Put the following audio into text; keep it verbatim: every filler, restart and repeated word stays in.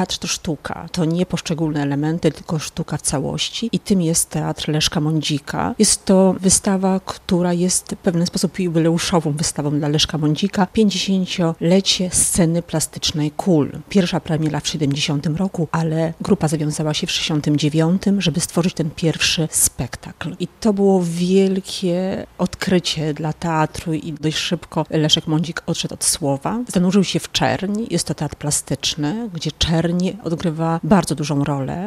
teatr to sztuka, to nie poszczególne elementy, tylko sztuka w całości i tym jest teatr Leszka Mądzika. Jest to wystawa, która jest w pewien sposób jubileuszową wystawą dla Leszka Mądzika. pięćdziesięciolecie sceny plastycznej Kul. Pierwsza premiera w siedemdziesiątym roku, ale grupa zawiązała się w sześćdziesiątym dziewiątym, żeby stworzyć ten pierwszy spektakl. I to było wielkie odkrycie dla teatru i dość szybko Leszek Mądzik odszedł od słowa. Zanurzył się w czerń. Jest to teatr plastyczny, gdzie czerń odgrywa bardzo dużą rolę.